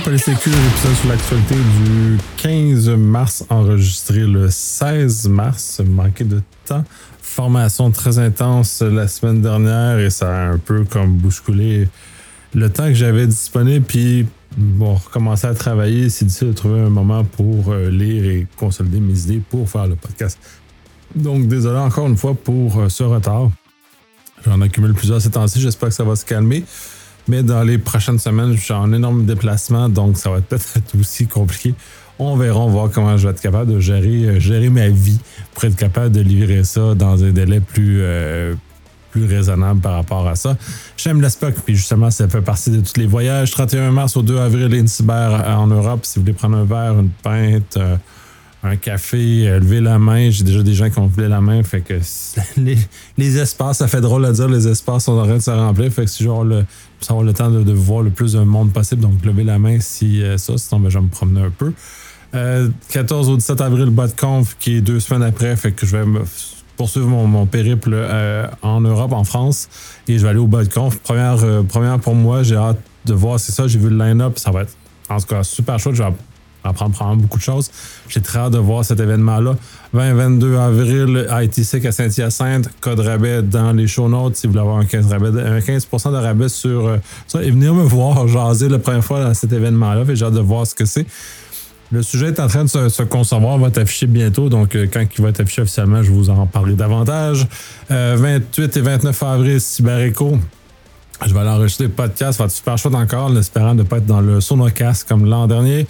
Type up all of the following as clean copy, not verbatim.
Polysécure, épisode sur l'actualité du 15 mars, enregistré le 16 mars, manqué de temps. Formation très intense la semaine dernière et ça a un peu comme bousculé le temps que j'avais disponible. Puis, bon, recommencer à travailler, c'est difficile de trouver un moment pour lire et consolider mes idées pour faire le podcast. Donc, désolé encore une fois pour ce retard. J'en accumule plusieurs ces temps-ci, j'espère que ça va se calmer. Mais dans les prochaines semaines, j'ai un énorme déplacement, donc ça va peut-être être aussi compliqué. On verra, on va voir comment je vais être capable de gérer ma vie pour être capable de livrer ça dans un délai plus raisonnable par rapport à ça. J'aime l'Espoc, puis justement, ça fait partie de tous les voyages. 31 mars au 2 avril, Incyber en Europe. Si vous voulez prendre un verre, une pinte, un café, lever la main. J'ai déjà des gens qui ont levé la main. Fait que les espaces, ça fait drôle à dire, les espaces sont en train de se remplir. Fait que si genre ça va avoir le temps de voir le plus de monde possible. Donc, lever la main si ça. Sinon, ben, je vais me promener un peu. 14 au 17 avril, BotConf, qui est 2 semaines après. Fait que je vais poursuivre mon périple en Europe, en France. Et je vais aller au BotConf. Première pour moi, j'ai hâte de voir. C'est ça, j'ai vu le line-up. Ça va être, en tout cas, super chouette. Je vais apprendre probablement beaucoup de choses. J'ai très hâte de voir cet événement-là. 20-22 avril, ITSEC à Saint-Hyacinthe, code rabais dans les show notes si vous voulez avoir un 15% de rabais sur ça. Et venir me voir jaser la première fois à cet événement-là. J'ai hâte de voir ce que c'est. Le sujet est en train de se concevoir, va être affiché bientôt, donc quand il va être affiché officiellement, je vais vous en parler davantage. 28 et 29 avril, CyberEcho. Je vais aller enregistrer le podcast, ça va être super chouette encore, en espérant ne pas être dans le Sonocast comme l'an dernier.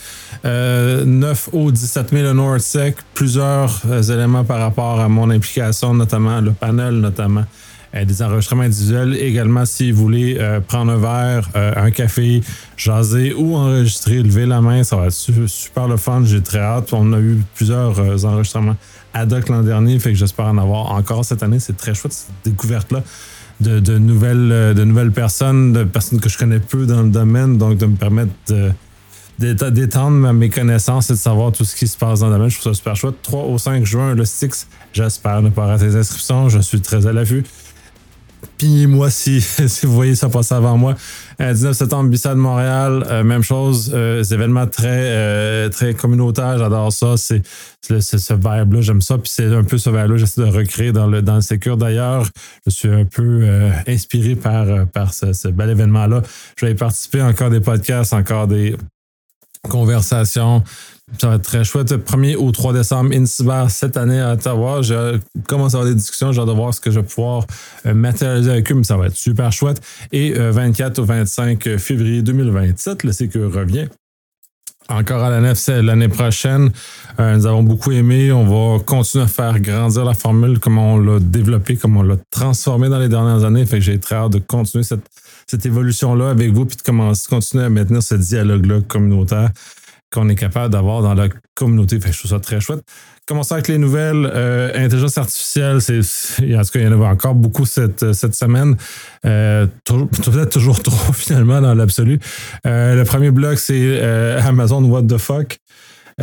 9 au 17 mai, le NordSec, plusieurs éléments par rapport à mon implication, notamment le panel, notamment des enregistrements individuels. Également, si vous voulez prendre un verre, un café, jaser ou enregistrer, lever la main, ça va être super le fun, j'ai très hâte. On a eu plusieurs enregistrements ad hoc l'an dernier, fait que j'espère en avoir encore cette année. C'est très chouette, cette découverte-là. De nouvelles personnes, de personnes que je connais peu dans le domaine, donc de me permettre d'étendre mes connaissances et de savoir tout ce qui se passe dans le domaine. Je trouve ça super chouette. 3 au 5 juin, le Styx, j'espère ne pas rater les inscriptions, je suis très à l'affût. Pignez-moi si vous voyez ça passer avant moi. 19 septembre, Bissade Montréal, même chose, événements très communautaires, j'adore ça, c'est ce vibe-là, j'aime ça, puis c'est un peu ce vibe-là que j'essaie de recréer dans le Secure. D'ailleurs, je suis un peu inspiré par ce bel événement-là. Je vais y participer, encore des podcasts, encore des conversations. Ça va être très chouette. 1er au 3 décembre, Incyber cette année à Ottawa. Je commence à avoir des discussions. J'ai hâte de voir ce que je vais pouvoir matérialiser avec eux, mais ça va être super chouette. Et 24 au 25 février 2027, le Secure revient. Encore à la nef, c'est l'année prochaine. Nous avons beaucoup aimé. On va continuer à faire grandir la formule, comme on l'a développée, comme on l'a transformée dans les dernières années. Fait que j'ai très hâte de continuer cette évolution-là avec vous, puis de continuer à maintenir ce dialogue-là communautaire qu'on est capable d'avoir dans la communauté. Fait que je trouve ça très chouette. Commençons avec les nouvelles. Intelligence artificielle, en tout cas, il y en avait encore beaucoup cette semaine. Peut-être toujours trop, finalement, dans l'absolu. Le premier bloc, c'est Amazon What the fuck. Il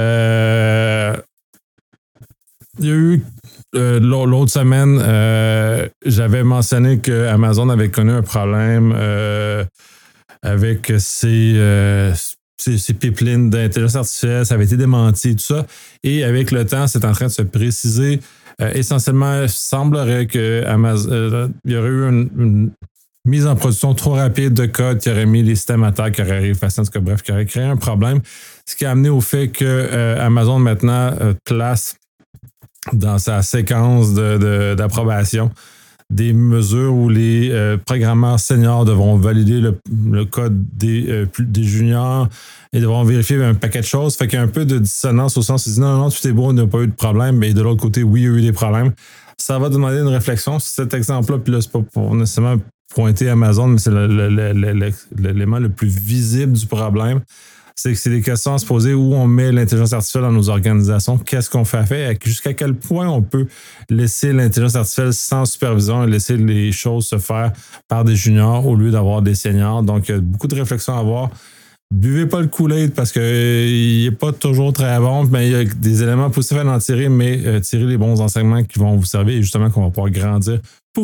y a eu l'autre semaine, j'avais mentionné que Amazon avait connu un problème avec ces pipelines d'intelligence artificielle, ça avait été démenti, tout ça. Et avec le temps, c'est en train de se préciser. Essentiellement, il semblerait que il y aurait eu une mise en production trop rapide de code qui aurait mis les systèmes à terre, qui aurait effacé, en tout cas, bref, qui aurait créé un problème. Ce qui a amené au fait que Amazon maintenant place dans sa séquence d'approbation des mesures où les programmeurs seniors devront valider le code des juniors et devront vérifier un paquet de choses. Fait qu'il y a un peu de dissonance au sens où ils disent non, tout est beau, on n'a pas eu de problème, mais de l'autre côté, oui, il y a eu des problèmes. Ça va demander une réflexion sur cet exemple-là, puis là, c'est pas pour nécessairement pointer Amazon, mais c'est l'élément le plus visible du problème. C'est que c'est des questions à se poser où on met l'intelligence artificielle dans nos organisations, qu'est-ce qu'on fait avec, jusqu'à quel point on peut laisser l'intelligence artificielle sans supervision et laisser les choses se faire par des juniors au lieu d'avoir des seniors. Donc, il y a beaucoup de réflexions à avoir. Buvez pas le Kool-Aid parce qu'il n'est pas toujours très bon, mais il y a des éléments positifs à en tirer, mais tirer les bons enseignements qui vont vous servir et justement qu'on va pouvoir grandir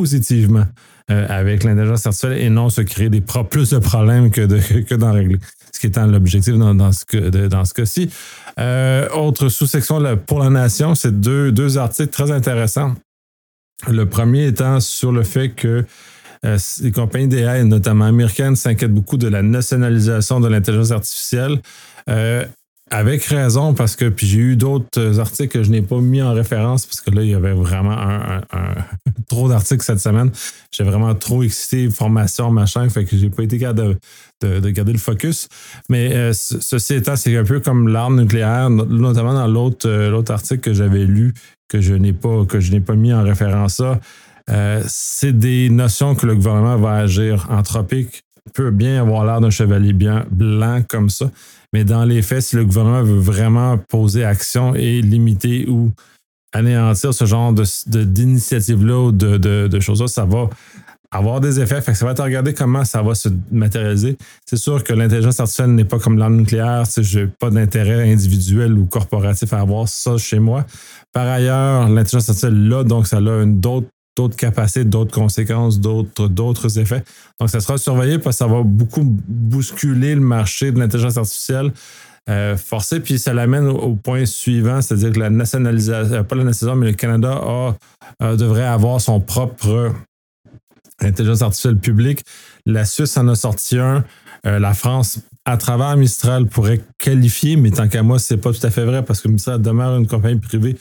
positivement avec l'intelligence artificielle et non se créer plus de problèmes que d'en régler. ce qui étant l'objectif dans ce cas-ci. Autre sous-section pour la nation, c'est deux articles très intéressants. Le premier étant sur le fait que les compagnies d'AI, notamment américaines, s'inquiètent beaucoup de la nationalisation de l'intelligence artificielle. Avec raison, parce que puis j'ai eu d'autres articles que je n'ai pas mis en référence, parce que là, il y avait vraiment trop d'articles cette semaine. J'ai vraiment trop excité, formation, machin, fait que j'ai pas été capable de garder le focus. Mais ceci étant, c'est un peu comme l'arme nucléaire, notamment dans l'autre article que j'avais lu, que je n'ai pas mis en référence ça. C'est des notions que le gouvernement va agir. Anthropique peut bien avoir l'air d'un chevalier blanc comme ça, mais dans les faits, si le gouvernement veut vraiment poser action et limiter ou anéantir ce genre d'initiative-là ou de choses-là, ça va avoir des effets. Fait que ça va être à regarder comment ça va se matérialiser. C'est sûr que l'intelligence artificielle n'est pas comme l'arme nucléaire. Je n'ai pas d'intérêt individuel ou corporatif à avoir ça chez moi. Par ailleurs, l'intelligence artificielle, là, donc ça a d'autres capacités, d'autres conséquences, d'autres effets. Donc, ça sera surveillé parce que ça va beaucoup bousculer le marché de l'intelligence artificielle forcée. Puis, ça l'amène au point suivant, c'est-à-dire que la nationalisation, pas la nationalisation, mais le Canada devrait avoir son propre intelligence artificielle publique. La Suisse en a sorti un. La France, à travers Mistral, pourrait qualifier, mais tant qu'à moi, c'est pas tout à fait vrai parce que Mistral demeure une compagnie privée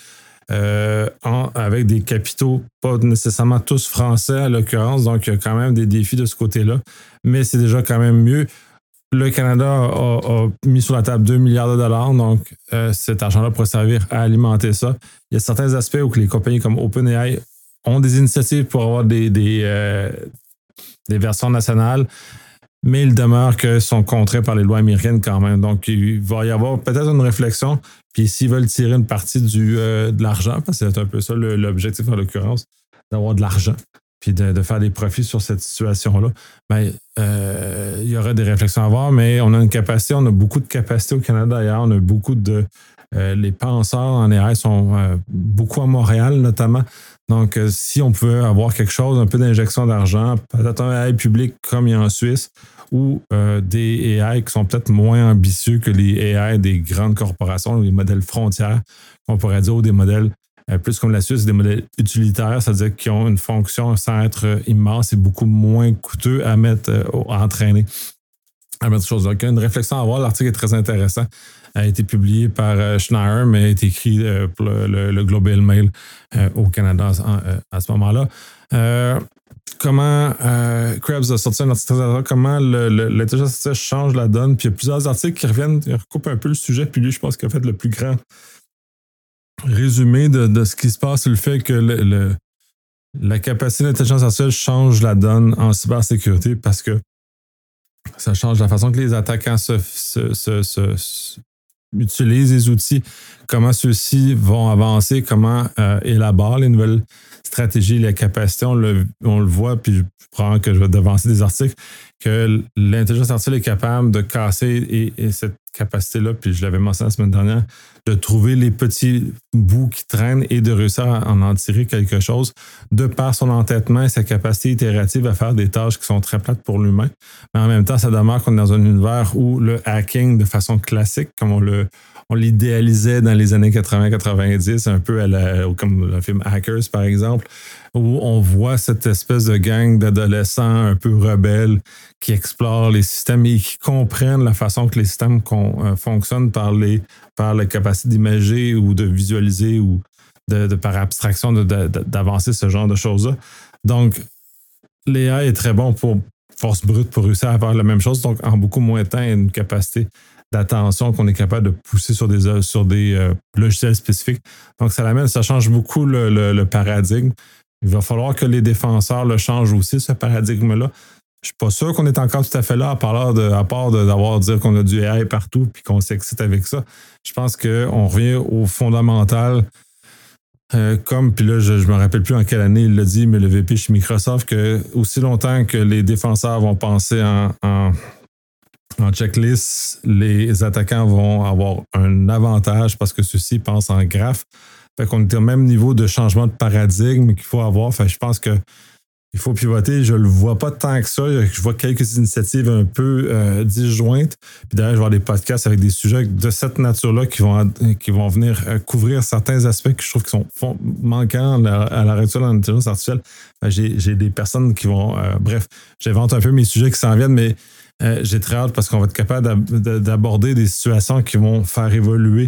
avec des capitaux pas nécessairement tous français à l'occurrence, donc il y a quand même des défis de ce côté-là, mais c'est déjà quand même mieux. Le Canada a mis sur la table 2 milliards de dollars, donc cet argent-là pourrait servir à alimenter ça. Il y a certains aspects où les compagnies comme OpenAI ont des initiatives pour avoir des versions nationales, mais il demeure que sont contraints par les lois américaines quand même. Donc, il va y avoir peut-être une réflexion. Puis, s'ils veulent tirer une partie de l'argent, parce que c'est un peu ça l'objectif en l'occurrence, d'avoir de l'argent, puis de faire des profits sur cette situation-là, bien, il y aurait des réflexions à avoir, mais on a une capacité, on a beaucoup de capacité au Canada d'ailleurs, on a beaucoup de... les penseurs en AI sont beaucoup à Montréal notamment. Donc, si on pouvait avoir quelque chose, un peu d'injection d'argent, peut-être un AI public comme il y a en Suisse, ou des AI qui sont peut-être moins ambitieux que les AI des grandes corporations, les modèles frontières, on pourrait dire, ou des modèles plus comme la Suisse, des modèles utilitaires, c'est-à-dire qui ont une fonction sans être immense et beaucoup moins coûteux à mettre, à entraîner. À mettre choses. Donc, il y a une réflexion à avoir. L'article est très intéressant. A été publié par Schneier, mais a été écrit pour le Global Mail au Canada à ce moment-là. Comment Krebs a sorti un article très intéressant, comment l'intelligence artificielle change la donne. Puis il y a plusieurs articles qui reviennent, qui recoupent un peu le sujet. Puis lui, je pense qu'il a fait le plus grand résumé de ce qui se passe sur le fait que la capacité de l'intelligence artificielle change la donne en cybersécurité parce que ça change la façon que les attaquants utilisent les outils, comment ceux-ci vont avancer, comment élaborent les nouvelles stratégies, les capacités. On le voit, puis je prends que je vais devancer des articles, que l'intelligence artificielle est capable de casser et cette capacité-là, puis je l'avais mentionné la semaine dernière, de trouver les petits bouts qui traînent et de réussir à en tirer quelque chose de par son entêtement et sa capacité itérative à faire des tâches qui sont très plates pour l'humain. Mais en même temps, ça demeure qu'on est dans un univers où le hacking de façon classique, comme on l'idéalisait dans les années 80-90, un peu comme le film Hackers, par exemple, où on voit cette espèce de gang d'adolescents un peu rebelles qui explorent les systèmes et qui comprennent la façon que les systèmes fonctionnent par la capacité d'imager ou de visualiser ou par abstraction d'avancer ce genre de choses-là. Donc, l'AI est très bon pour force brute pour réussir à faire la même chose, donc en beaucoup moins de temps, il y a une capacité d'attention qu'on est capable de pousser sur des logiciels spécifiques. Donc, ça change beaucoup le paradigme. Il va falloir que les défenseurs le changent aussi, ce paradigme-là. Je ne suis pas sûr qu'on est encore tout à fait là, à part d'avoir dire qu'on a du AI partout et qu'on s'excite avec ça. Je pense qu'on revient au fondamental. Puis là, je ne me rappelle plus en quelle année il l'a dit, mais le VP chez Microsoft, que aussi longtemps que les défenseurs vont penser en checklist, les attaquants vont avoir un avantage parce que ceux-ci pensent en graphe. Fait qu'on est au même niveau de changement de paradigme qu'il faut avoir. Fait que je pense qu'il il faut pivoter. Je le vois pas tant que ça. Je vois quelques initiatives un peu disjointes. Puis d'ailleurs, je vais avoir des podcasts avec des sujets de cette nature-là qui vont venir couvrir certains aspects que je trouve qui sont manquants à l'heure actuelle en intelligence artificielle. J'ai des personnes qui vont... bref, j'invente un peu mes sujets qui s'en viennent, mais j'ai très hâte parce qu'on va être capable d'aborder des situations qui vont faire évoluer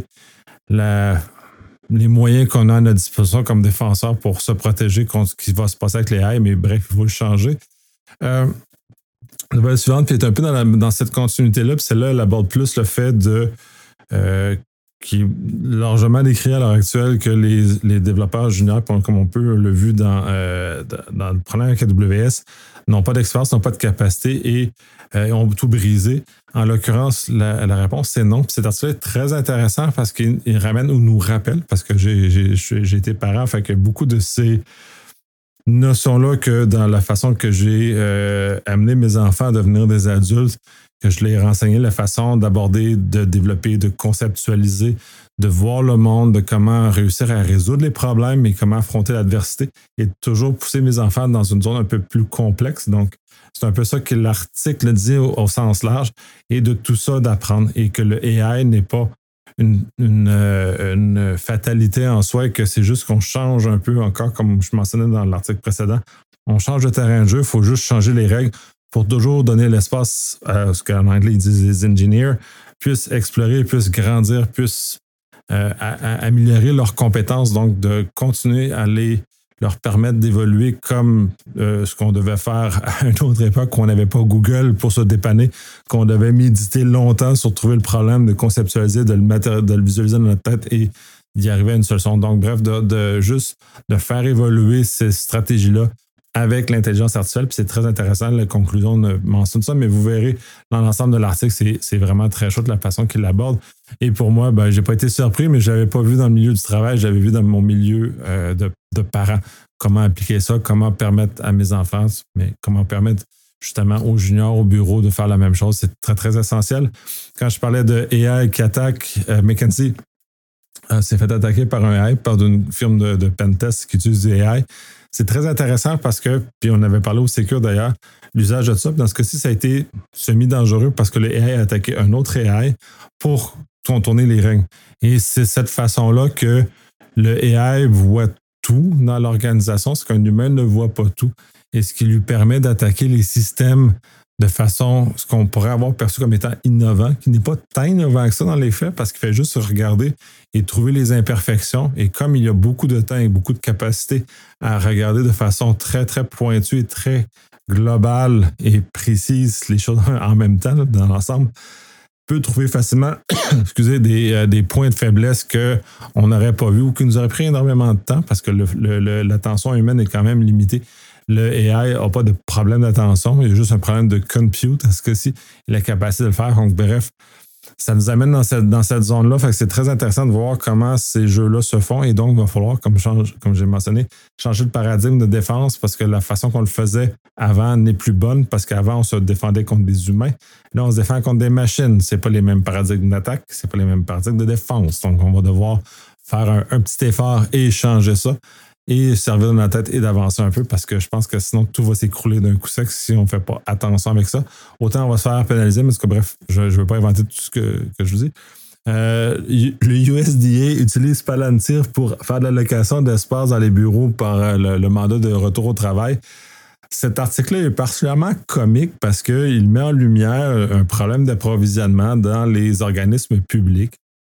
les moyens qu'on a à notre disposition comme défenseurs pour se protéger contre ce qui va se passer avec les AI, mais bref, il faut le changer. La nouvelle suivante, qui est un peu dans cette continuité-là, puis celle-là, elle aborde plus le fait qui est largement décrit à l'heure actuelle que les développeurs juniors, comme on peut le vu dans le problème avec AWS, n'ont pas d'expérience, n'ont pas de capacité et ont tout brisé. En l'occurrence, la réponse, c'est non. Puis cet article est très intéressant parce qu'il ramène ou nous rappelle, parce que j'ai été parent, fait que beaucoup de ces notions-là que dans la façon que j'ai amené mes enfants à devenir des adultes, que je les ai renseigné la façon d'aborder, de développer, de conceptualiser, de voir le monde, de comment réussir à résoudre les problèmes et comment affronter l'adversité et toujours pousser mes enfants dans une zone un peu plus complexe. Donc, c'est un peu ça que l'article dit au sens large et de tout ça d'apprendre et que le AI n'est pas une fatalité en soi et que c'est juste qu'on change un peu encore, comme je mentionnais dans l'article précédent. On change de terrain de jeu, il faut juste changer les règles pour toujours donner l'espace à ce qu'en anglais ils disent les engineers, puissent explorer, puissent grandir, puissent améliorer leurs compétences, donc de continuer à leur permettre d'évoluer comme ce qu'on devait faire à une autre époque, qu'on n'avait pas Google pour se dépanner, qu'on devait méditer longtemps sur trouver le problème, de conceptualiser, de le visualiser dans notre tête et d'y arriver à une solution. Donc, bref, juste de faire évoluer ces stratégies-là avec l'intelligence artificielle, puis c'est très intéressant, la conclusion mentionne ça, mais vous verrez dans l'ensemble de l'article, c'est vraiment très chouette la façon qu'il l'aborde. Et pour moi, j'ai pas été surpris, mais je l'avais pas vu dans le milieu du travail, j'avais vu dans mon milieu de parents comment appliquer ça, comment permettre à mes enfants, mais comment permettre justement aux juniors, au bureau de faire la même chose. C'est très, très essentiel. Quand je parlais de AI qui attaque, McKinsey s'est fait attaquer par un AI, par une firme de pentest qui utilise du AI. C'est très intéressant parce que, puis on avait parlé au Secure d'ailleurs, l'usage de ça. Dans ce cas-ci, ça a été semi-dangereux parce que le AI a attaqué un autre AI pour contourner les règles. Et c'est cette façon-là que le AI voit tout dans l'organisation, c'est qu'un humain ne voit pas tout. Et ce qui lui permet d'attaquer les systèmes de façon, ce qu'on pourrait avoir perçu comme étant innovant, qui n'est pas tant innovant que ça dans les faits, parce qu'il fait juste se regarder et trouver les imperfections. Et comme il y a beaucoup de temps et beaucoup de capacité à regarder de façon très, très pointue et très globale et précise les choses en même temps, là, dans l'ensemble, peut trouver facilement des points de faiblesse qu'on n'aurait pas vus ou qui nous auraient pris énormément de temps parce que l'attention humaine est quand même limitée. Le AI n'a pas de problème d'attention, il y a juste un problème de compute, parce que si il a la capacité de le faire. Donc, bref, ça nous amène dans cette zone-là. Fait que c'est très intéressant de voir comment ces jeux-là se font. Et donc, il va falloir, comme j'ai mentionné, changer de paradigme de défense parce que la façon qu'on le faisait avant n'est plus bonne parce qu'avant, on se défendait contre des humains. Là, on se défend contre des machines. C'est pas les mêmes paradigmes d'attaque, c'est pas les mêmes paradigmes de défense. Donc, on va devoir faire un petit effort et changer ça. Et servir de notre tête et d'avancer un peu parce que je pense que sinon tout va s'écrouler d'un coup sec si on ne fait pas attention avec ça. Autant on va se faire pénaliser, mais bref, je ne veux pas inventer tout ce que je vous dis. Le USDA utilise Palantir pour faire de l'allocation d'espace dans les bureaux par le mandat de retour au travail. Cet article-là est particulièrement comique parce qu'il met en lumière un problème d'approvisionnement dans les organismes publics.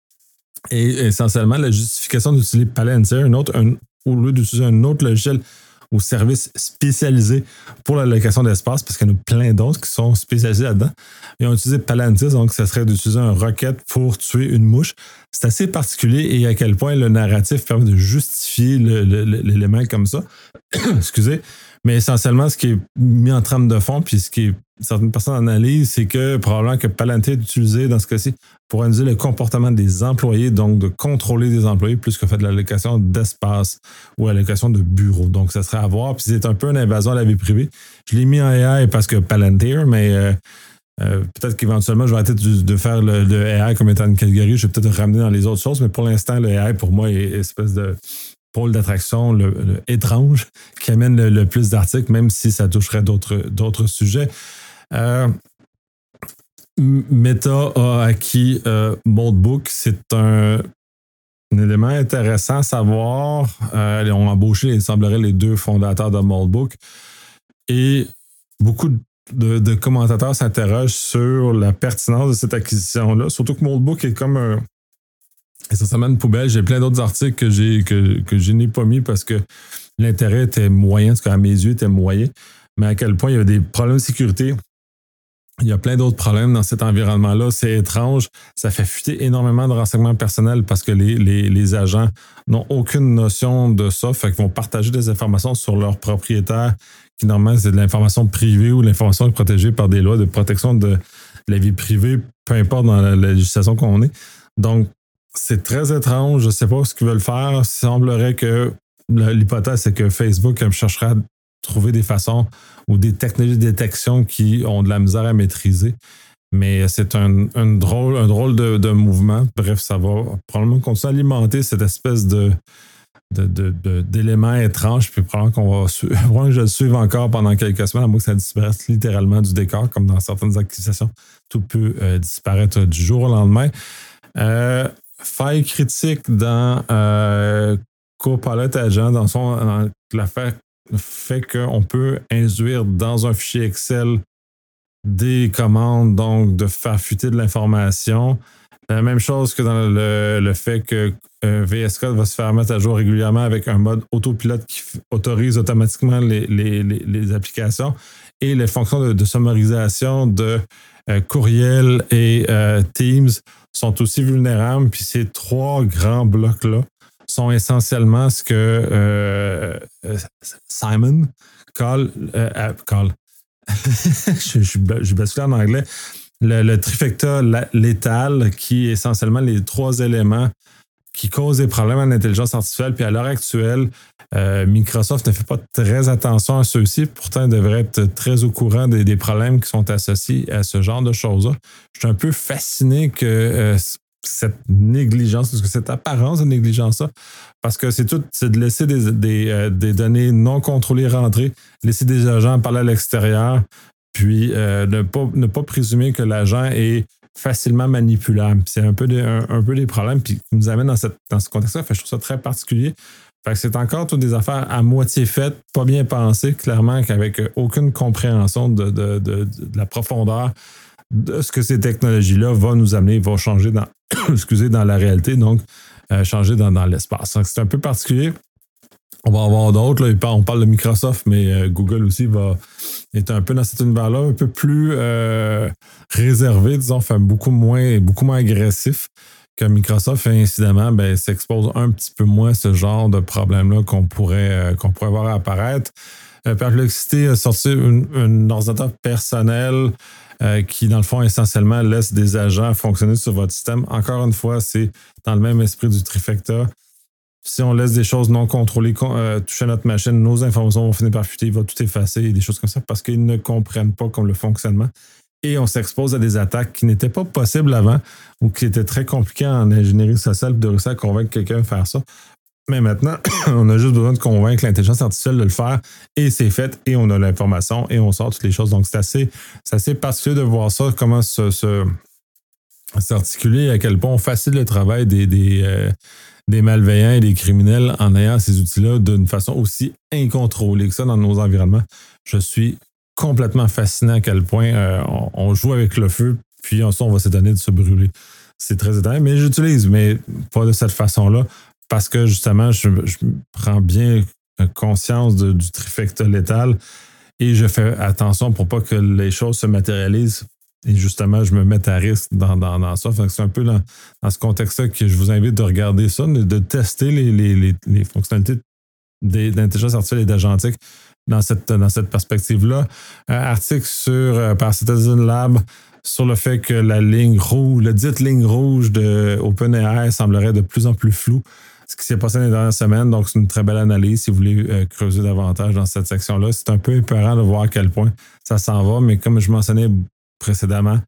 Et essentiellement, la justification d'utiliser Palantir, au lieu d'utiliser un autre logiciel ou service spécialisé pour l'allocation d'espace, parce qu'il y en a plein d'autres qui sont spécialisés là-dedans. Ils ont utilisé Palantir, donc ça serait d'utiliser un rocket pour tuer une mouche. C'est assez particulier et à quel point le narratif permet de justifier l'élément comme ça. Excusez. Mais essentiellement, ce qui est mis en trame de fond, puis ce qui certaines personnes analysent, c'est que probablement que Palantir est utilisé dans ce cas-ci pour analyser le comportement des employés, donc de contrôler des employés plus que faire de l'allocation d'espace ou l'allocation de bureau. Donc, ça serait à voir. Puis c'est un peu une invasion à la vie privée. Je l'ai mis en AI parce que Palantir, mais peut-être qu'éventuellement, je vais arrêter de faire le AI comme étant une catégorie. Je vais peut-être ramener dans les autres choses, mais pour l'instant, le AI, pour moi, est espèce de pôle d'attraction étrange qui amène le plus d'articles, même si ça toucherait d'autres sujets. Meta a acquis Moldbook. C'est un élément intéressant à savoir. Ils ont embauché, il semblerait, les 2 fondateurs de Moldbook. Et beaucoup de commentateurs s'interrogent sur la pertinence de cette acquisition-là. Surtout que Moldbook est comme essentiellement une poubelle. J'ai plein d'autres articles que je n'ai pas mis parce que l'intérêt était moyen, en tout cas à mes yeux, était moyen. Mais à quel point il y a des problèmes de sécurité. Il y a plein d'autres problèmes dans cet environnement-là. C'est étrange. Ça fait fuiter énormément de renseignements personnels parce que les agents n'ont aucune notion de ça. Fait qu'ils vont partager des informations sur leurs propriétaires qui, normalement, c'est de l'information privée ou de l'information protégée par des lois de protection de la vie privée, peu importe dans la législation qu'on est. Donc, c'est très étrange. Je ne sais pas ce qu'ils veulent faire. Il semblerait que l'hypothèse, c'est que Facebook cherchera à trouver des façons ou des technologies de détection qui ont de la misère à maîtriser. Mais c'est un drôle de mouvement. Bref, ça va probablement continuer à alimenter cette espèce d'éléments étranges. Puis probablement qu'on va que je le suive encore pendant quelques semaines, à moins que ça disparaisse littéralement du décor, comme dans certaines acquisitions. Tout peut disparaître du jour au lendemain. Faille critique dans Copilot Agent, dans l'affaire fait qu'on peut induire dans un fichier Excel des commandes, donc de faire fuiter de l'information. La même chose que dans le fait que VS Code va se faire mettre à jour régulièrement avec un mode autopilote qui autorise automatiquement les applications et les fonctions de sommarisation de courriel et Teams sont aussi vulnérables. Puis ces 3 grands blocs-là sont essentiellement ce que Simon Call. je bascule en anglais. Le trifecta létal, qui est essentiellement les 3 éléments qui causent des problèmes en intelligence artificielle. Puis à l'heure actuelle, Microsoft ne fait pas très attention à ceux-ci. Pourtant, il devrait être très au courant des problèmes qui sont associés à ce genre de choses-là. Je suis un peu fasciné que cette négligence, cette apparence de négligence-là, parce que c'est de laisser des données non contrôlées rentrer, laisser des agents parler à l'extérieur, puis ne pas présumer que l'agent est facilement manipulable. C'est un peu des problèmes qui nous amènent dans ce contexte-là. Fait que je trouve ça très particulier. Fait que c'est encore toutes des affaires à moitié faites, pas bien pensées, clairement, qu'avec aucune compréhension de la profondeur de ce que ces technologies-là vont nous amener, vont changer dans, dans la réalité, donc changer dans l'espace. Donc, c'est un peu particulier. On va avoir d'autres. Là. On parle de Microsoft, mais Google aussi est un peu dans cet univers-là, un peu plus réservé, disons, fait beaucoup moins agressif que Microsoft. Et incidemment, s'expose un petit peu moins à ce genre de problème-là qu'on pourrait voir apparaître. Perplexity a sorti un ordinateur personnel qui, dans le fond, essentiellement laisse des agents fonctionner sur votre système. Encore une fois, c'est dans le même esprit du trifecta. Si on laisse des choses non contrôlées toucher notre machine, nos informations vont finir par fuiter, il va tout effacer, des choses comme ça, parce qu'ils ne comprennent pas comme le fonctionnement. Et on s'expose à des attaques qui n'étaient pas possibles avant ou qui étaient très compliquées en ingénierie sociale de réussir à convaincre quelqu'un de faire ça. Mais maintenant, on a juste besoin de convaincre l'intelligence artificielle de le faire et c'est fait et on a l'information et on sort toutes les choses. Donc, c'est assez particulier de voir ça, comment s'articuler, à quel point on facilite le travail des malveillants et des criminels en ayant ces outils-là d'une façon aussi incontrôlée que ça dans nos environnements. Je suis complètement fasciné à quel point on joue avec le feu, puis ensuite on va s'étonner de se brûler. C'est très étonnant, mais j'utilise, mais pas de cette façon-là, parce que justement, je prends bien conscience du trifecta létal et je fais attention pour pas que les choses se matérialisent. Et justement, je me mets à risque dans ça. C'est un peu dans ce contexte-là que je vous invite de regarder ça, de tester les fonctionnalités d'intelligence artificielle et d'agentique dans cette perspective-là. Article par Citizen Lab sur le fait que la ligne rouge de OpenAI semblerait de plus en plus floue. Ce qui s'est passé dans les dernières semaines. Donc, c'est une très belle analyse si vous voulez creuser davantage dans cette section-là. C'est un peu épeurant de voir à quel point ça s'en va, mais comme je mentionnais précédemment,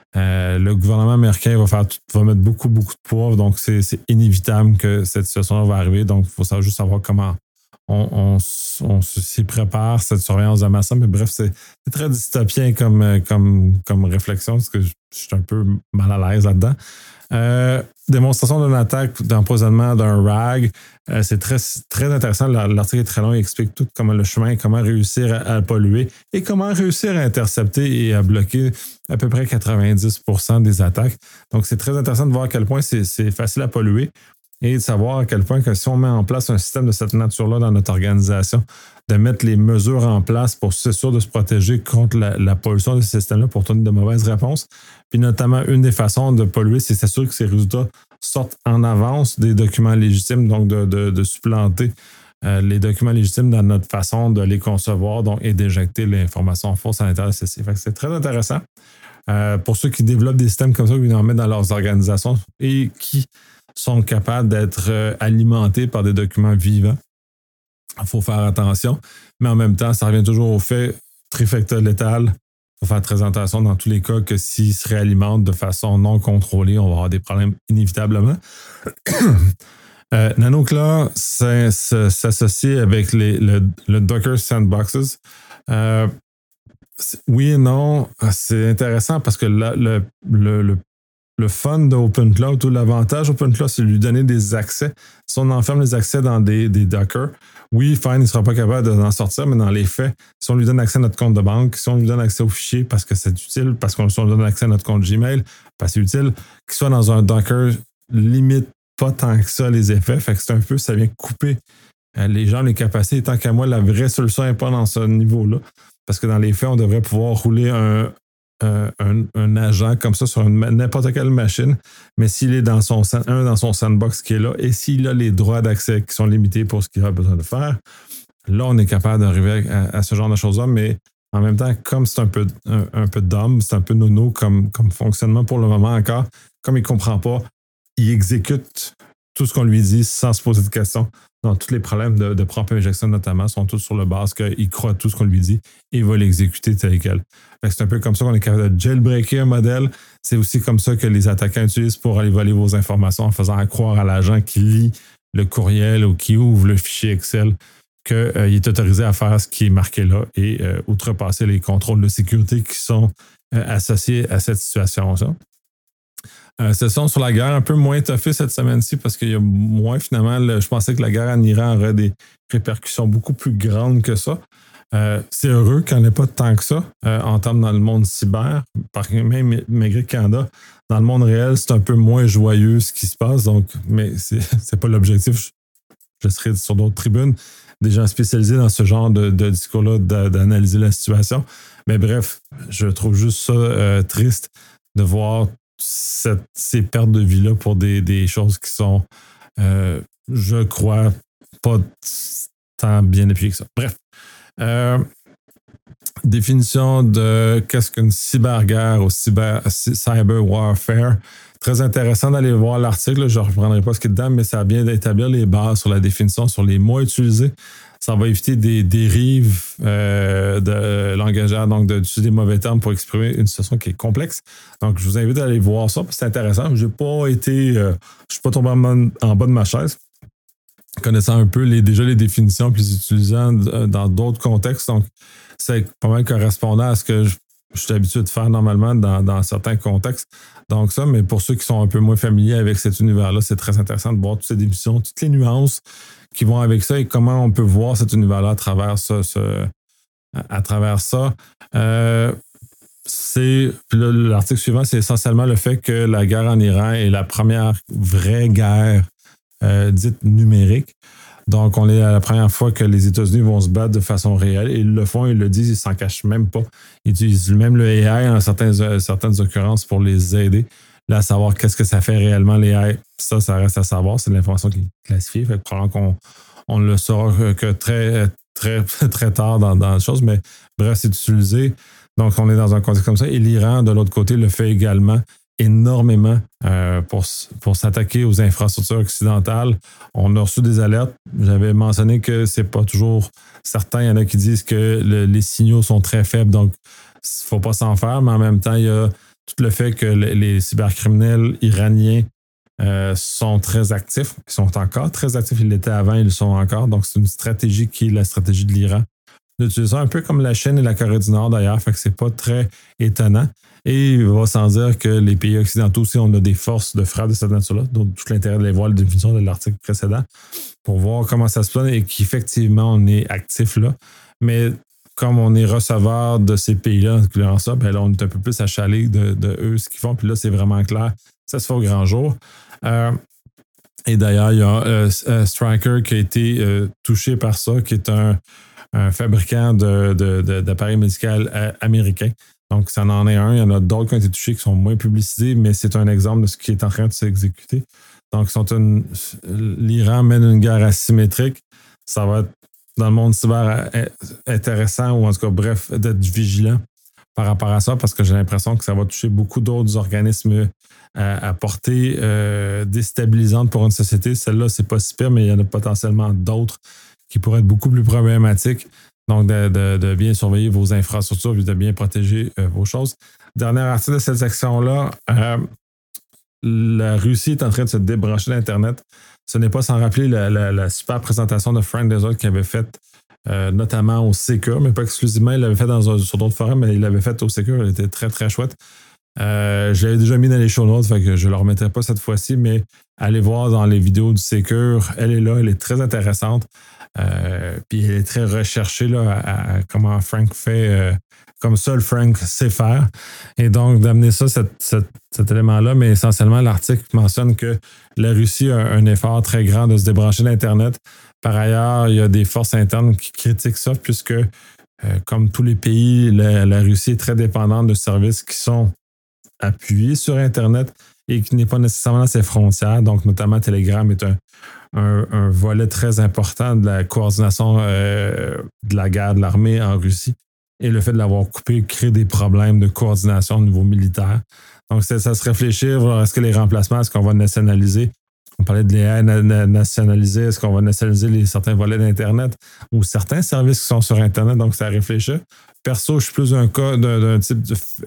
Le gouvernement américain va mettre beaucoup, beaucoup de poids, donc c'est inévitable que cette situation-là va arriver. Donc, il faut juste savoir comment on s'y prépare, cette surveillance de masse. Mais bref, c'est très dystopien comme réflexion, parce que je suis un peu mal à l'aise là-dedans. Démonstration d'une attaque d'empoisonnement d'un RAG. C'est très, très intéressant. L'article est très long. Il explique tout comment le chemin, comment réussir à polluer et comment réussir à intercepter et à bloquer à peu près 90% des attaques. Donc, c'est très intéressant de voir à quel point c'est facile à polluer et de savoir à quel point que si on met en place un système de cette nature-là dans notre organisation, de mettre les mesures en place pour s'assurer de se protéger contre la pollution de ce système-là pour donner de mauvaises réponses. Puis notamment, une des façons de polluer, c'est s'assurer que ces résultats sortent en avance des documents légitimes, donc de supplanter les documents légitimes dans notre façon de les concevoir donc, et d'éjecter l'information fausse à l'intérieur de ceci. Fait que c'est très intéressant. Pour ceux qui développent des systèmes comme ça, qui en mettent dans leurs organisations et qui sont capables d'être alimentés par des documents vivants. Il faut faire attention, mais en même temps, ça revient toujours au fait trifecta létal. Il faut faire très attention dans tous les cas que s'ils se réalimentent de façon non contrôlée, on va avoir des problèmes inévitablement. Nanoclaw s'associe avec le Docker Sandboxes. Oui et non, c'est intéressant parce que le fun d'OpenCloud ou l'avantage d'OpenCloud, c'est de lui donner des accès. Si on enferme les accès dans des Docker, oui, fine, il ne sera pas capable d'en sortir, mais dans les faits, si on lui donne accès à notre compte de banque, si on lui donne accès aux fichiers parce que c'est utile, parce qu'on lui donne accès à notre compte Gmail, parce que c'est utile, qu'il soit dans un Docker, limite pas tant que ça les effets. Fait que c'est un peu, ça vient couper les gens, les capacités. Tant qu'à moi, la vraie solution n'est pas dans ce niveau-là. Parce que dans les faits, on devrait pouvoir rouler un agent comme ça sur n'importe quelle machine, mais s'il est dans son sandbox qui est là et s'il a les droits d'accès qui sont limités pour ce qu'il a besoin de faire, là, on est capable d'arriver à ce genre de choses-là, mais en même temps, comme c'est un peu dumb, c'est un peu nono comme fonctionnement pour le moment encore, comme il ne comprend pas, il exécute tout ce qu'on lui dit sans se poser de questions. Donc, tous les problèmes de prompt injection, notamment, sont tous sur le base qu'il croit tout ce qu'on lui dit et il va l'exécuter tel quel. C'est un peu comme ça qu'on est capable de jailbreaker un modèle. C'est aussi comme ça que les attaquants utilisent pour aller voler vos informations en faisant croire à l'agent qui lit le courriel ou qui ouvre le fichier Excel qu'il est autorisé à faire ce qui est marqué là et outrepasser les contrôles de sécurité qui sont associés à cette situation-là. Session sur la guerre, un peu moins toughée cette semaine-ci parce qu'il y a moins finalement. Je pensais que la guerre en Iran aurait des répercussions beaucoup plus grandes que ça. C'est heureux qu'il n'y en ait pas tant que ça en termes dans le monde cyber. Même malgré le Canada, dans le monde réel, c'est un peu moins joyeux ce qui se passe. Donc, mais c'est pas l'objectif. Je serai sur d'autres tribunes, des gens spécialisés dans ce genre de discours-là, d'analyser la situation. Mais bref, je trouve juste ça triste de voir ces pertes de vie-là pour des choses qui sont, je crois, pas tant bien appuyées que ça. Bref. Définition de qu'est-ce qu'une cyberguerre ou cyber warfare. Très intéressant d'aller voir l'article. Je ne reprendrai pas ce qui est dedans, mais ça vient d'établir les bases sur la définition, sur les mots utilisés. Ça va éviter des dérives de langagère, donc d'utiliser des mauvais termes pour exprimer une situation qui est complexe. Donc, je vous invite à aller voir ça, parce que c'est intéressant. Je ne suis pas tombé en bas de ma chaise, connaissant un peu déjà les définitions, puis les utilisant dans d'autres contextes. Donc, c'est pas mal correspondant à ce que je suis habitué de faire normalement dans certains contextes. Donc ça, mais pour ceux qui sont un peu moins familiers avec cet univers-là, c'est très intéressant de voir toutes ces définitions, toutes les nuances qui vont avec ça et comment on peut voir cet univers-là à travers ça. L'article suivant, c'est essentiellement le fait que la guerre en Iran est la première vraie guerre dite numérique. Donc, on est à la première fois que les États-Unis vont se battre de façon réelle. Et ils le font, ils le disent, ils s'en cachent même pas. Ils utilisent même le AI en certaines occurrences pour les aider. Là, à savoir qu'est-ce que ça fait réellement l'AI, ça reste à savoir. C'est de l'information qui est classifiée. Fait que probablement qu'on ne le saura que très, très, très tard dans la chose. Mais bref, c'est utilisé. Donc, on est dans un contexte comme ça. Et l'Iran, de l'autre côté, le fait également énormément pour s'attaquer aux infrastructures occidentales. On a reçu des alertes. J'avais mentionné que c'est pas toujours certain. Il y en a qui disent que les signaux sont très faibles, donc il ne faut pas s'en faire, mais en même temps, il y a tout le fait que les cybercriminels iraniens sont très actifs. Ils sont encore très actifs. Ils l'étaient avant, ils le sont encore. Donc, c'est une stratégie qui est la stratégie de l'Iran. D'utiliser un peu comme la Chine et la Corée du Nord d'ailleurs, fait que c'est pas très étonnant. Et il va sans dire que les pays occidentaux aussi, on a des forces de frappe de cette nature-là, donc tout l'intérêt de les voir la définition de l'article précédent pour voir comment ça se passe et qu'effectivement on est actif là. Mais comme on est receveur de ces pays-là, en incluant ça, ben là, on est un peu plus achalé de eux, ce qu'ils font. Puis là, c'est vraiment clair. Ça se fait au grand jour. Et d'ailleurs, il y a Stryker qui a été touché par ça, qui est un fabricant d'appareils médicaux américains. Donc, ça en est un. Il y en a d'autres qui ont été touchés qui sont moins publicisés, mais c'est un exemple de ce qui est en train de s'exécuter. Donc, l'Iran mène une guerre asymétrique. Ça va être dans le monde cyber intéressant, ou en tout cas, bref, d'être vigilant par rapport à ça, parce que j'ai l'impression que ça va toucher beaucoup d'autres organismes à portée déstabilisante pour une société. Celle-là, c'est pas si pire, mais il y en a potentiellement d'autres qui pourraient être beaucoup plus problématiques. Donc, de bien surveiller vos infrastructures et de bien protéger vos choses. Dernier article de cette section-là, la Russie est en train de se débrancher d'Internet. Ce n'est pas sans rappeler la super présentation de Frank Desert qu'il avait faite notamment au Secure, mais pas exclusivement. Il l'avait fait sur d'autres forums, mais il l'avait fait au Secure. Elle était très, très chouette. Je l'avais déjà mis dans les show notes, fait que je ne le remettrai pas cette fois-ci, mais allez voir dans les vidéos du Secure. Elle est là, elle est très intéressante. Puis elle est très recherchée là, à comment Frank fait, comme seul Frank sait faire. Et donc, d'amener ça, cet élément-là, mais essentiellement, l'article mentionne que la Russie a un effort très grand de se débrancher d'Internet. Par ailleurs, il y a des forces internes qui critiquent ça, puisque, comme tous les pays, la Russie est très dépendante de services qui sont appuyés sur Internet et qui n'est pas nécessairement à ses frontières. Donc, notamment, Telegram est un volet très important de la coordination de la guerre de l'armée en Russie. Et le fait de l'avoir coupé crée des problèmes de coordination au niveau militaire. Donc, ça se réfléchir, est-ce que les remplacements, est-ce qu'on va nationaliser? On parlait de l'IA nationaliser, est-ce qu'on va nationaliser certains volets d'Internet ou certains services qui sont sur Internet? Donc, c'est à réfléchir. Perso, je suis plus un cas d'un type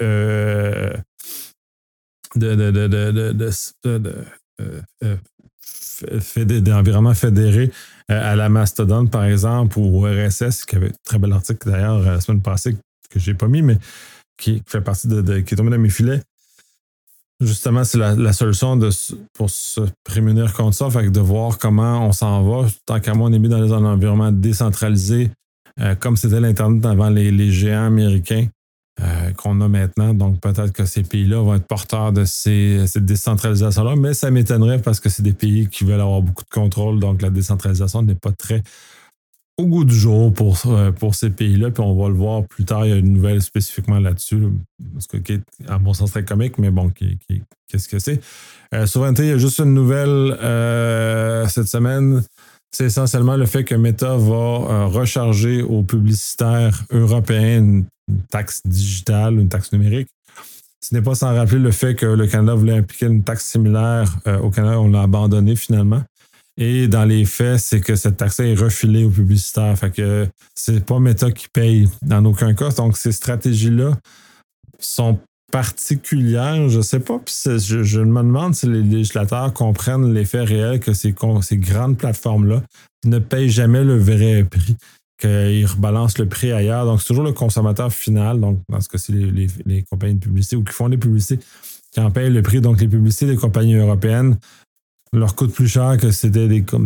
d'environnement fédéré à la Mastodon, par exemple, ou au RSS, qui avait un très bel article d'ailleurs la semaine passée que je n'ai pas mis, mais qui fait partie qui est tombé dans mes filets. Justement, c'est la solution pour se prémunir contre ça, fait que de voir comment on s'en va. Tant qu'à moi, on est mis dans un environnement décentralisé, comme c'était l'Internet avant les géants américains qu'on a maintenant. Donc, peut-être que ces pays-là vont être porteurs de cette décentralisation-là, mais ça m'étonnerait parce que c'est des pays qui veulent avoir beaucoup de contrôle. Donc, la décentralisation n'est pas très au goût du jour pour ces pays-là. Puis on va le voir plus tard. Il y a une nouvelle spécifiquement là-dessus, parce que, qui est, à mon sens, très comique, mais bon, qu'est-ce que c'est? Souveraineté, il y a juste une nouvelle cette semaine. C'est essentiellement le fait que Meta va recharger aux publicitaires européens une taxe digitale, une taxe numérique. Ce n'est pas sans rappeler le fait que le Canada voulait impliquer une taxe similaire au Canada. On l'a abandonné finalement. Et dans les faits, c'est que cette taxe est refilée aux publicitaires. Fait que c'est pas Meta qui paye dans aucun cas. Donc, ces stratégies-là sont particulières. Je ne sais pas. Puis je me demande si les législateurs comprennent l'effet réel que ces grandes plateformes-là ne payent jamais le vrai prix, qu'ils rebalancent le prix ailleurs. Donc, c'est toujours le consommateur final. Donc, dans ce cas-ci, les compagnies de publicité ou qui font des publicités qui en payent le prix. Donc, les publicités des compagnies européennes leur coûte plus cher que c'était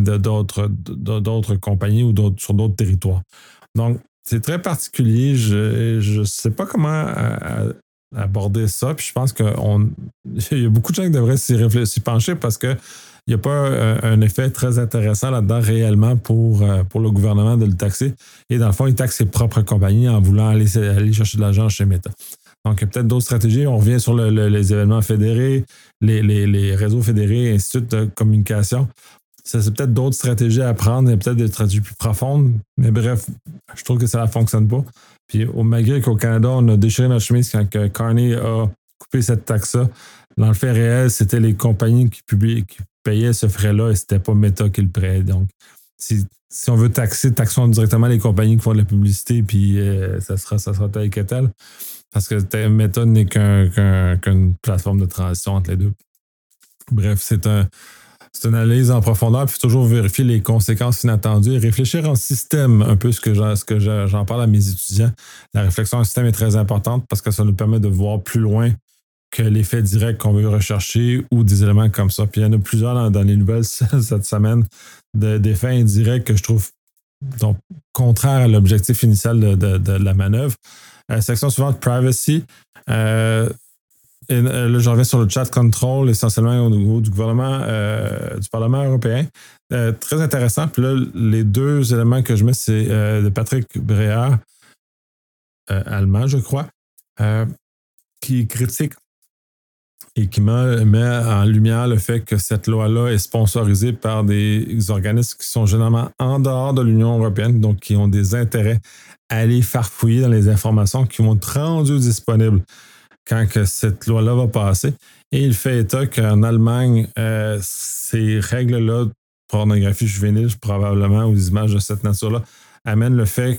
d'autres compagnies ou sur d'autres territoires. Donc, c'est très particulier. Je ne sais pas comment aborder ça. Puis je pense qu'il y a beaucoup de gens qui devraient s'y pencher parce qu'il n'y a pas un effet très intéressant là-dedans réellement pour le gouvernement de le taxer. Et dans le fond, il taxe ses propres compagnies en voulant aller chercher de l'argent chez Meta. Donc, il y a peut-être d'autres stratégies. On revient sur les événements fédérés, les réseaux fédérés, ainsi de suite de communication. C'est peut-être d'autres stratégies à prendre, et peut-être des stratégies plus profondes. Mais bref, je trouve que ça ne fonctionne pas. Puis, malgré qu'au Canada, on a déchiré notre chemise quand Carney a coupé cette taxe-là, dans le fait réel, c'était les compagnies qui payaient ce frais-là et c'était pas Meta qui le payait. Donc, si on veut taxons directement les compagnies qui font de la publicité, puis ça sera tel que tel. Parce que Meta n'est qu'une plateforme de transition entre les deux. Bref, c'est une analyse en profondeur, puis toujours vérifier les conséquences inattendues et réfléchir en système, un peu ce que j'en parle à mes étudiants. La réflexion en système est très importante parce que ça nous permet de voir plus loin que l'effet direct qu'on veut rechercher ou des éléments comme ça. Puis il y en a plusieurs dans les nouvelles cette semaine d'effets indirects que je trouve donc contraires à l'objectif initial de la manœuvre. Section suivante, privacy. Là, je reviens sur le chat control, essentiellement au niveau du gouvernement, du Parlement européen. Très intéressant. Puis là, les deux éléments que je mets, c'est de Patrick Breyer, allemand, je crois, qui critique et qui met en lumière le fait que cette loi-là est sponsorisée par des organismes qui sont généralement en dehors de l'Union européenne, donc qui ont des intérêts à aller farfouiller dans les informations qui vont être rendues disponibles quand que cette loi-là va passer. Et il fait état qu'en Allemagne, ces règles-là, pornographie juvénile probablement, ou des images de cette nature-là, amènent le fait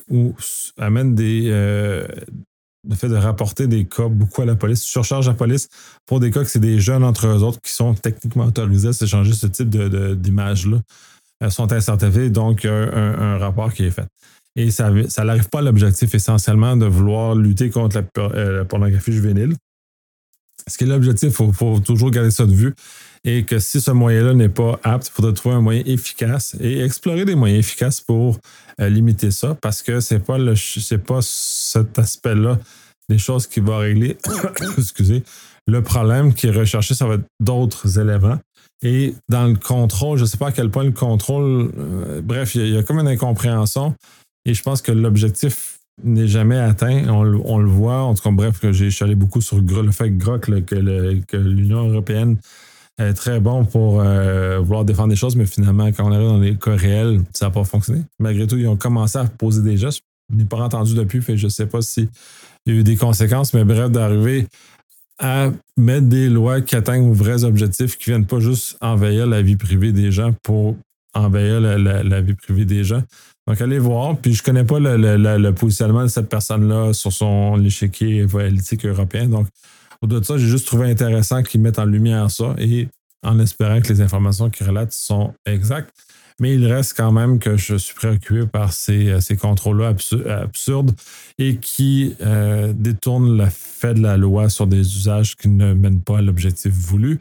de rapporter des cas beaucoup à la police, surcharge la police pour des cas que c'est des jeunes entre eux autres qui sont techniquement autorisés à s'échanger ce type d'images-là, sont incertifiées, donc il y a un rapport qui est fait. Et ça n'arrive pas à l'objectif essentiellement de vouloir lutter contre la pornographie juvénile. Ce qui est l'objectif, il faut toujours garder ça de vue. Et que si ce moyen-là n'est pas apte, il faudrait trouver un moyen efficace et explorer des moyens efficaces pour limiter ça, parce que c'est pas cet aspect-là des choses qui va régler excusez, le problème qui est recherché, ça va être d'autres éléments. Et dans le contrôle, je ne sais pas à quel point le contrôle, bref, il y a comme une incompréhension. Et je pense que l'objectif n'est jamais atteint. On le voit. En tout cas, bref, je suis allé beaucoup sur le fait que l'Union européenne est très bon pour vouloir défendre des choses, mais finalement, quand on arrive dans les cas réels, ça n'a pas fonctionné. Malgré tout, ils ont commencé à poser des gestes. Je n'ai pas entendu depuis, fait je ne sais pas s'il y a eu des conséquences, mais bref, d'arriver à mettre des lois qui atteignent aux vrais objectifs, qui ne viennent pas juste envahir la vie privée des gens pour envahir la vie privée des gens. Donc, allez voir. Puis, je ne connais pas le positionnement de cette personne-là sur l'échiquier politique européen. Donc, au-delà de ça, j'ai juste trouvé intéressant qu'ils mettent en lumière ça et en espérant que les informations qu'ils relatent sont exactes. Mais il reste quand même que je suis préoccupé par ces contrôles-là absurdes et qui détournent le fait de la loi sur des usages qui ne mènent pas à l'objectif voulu.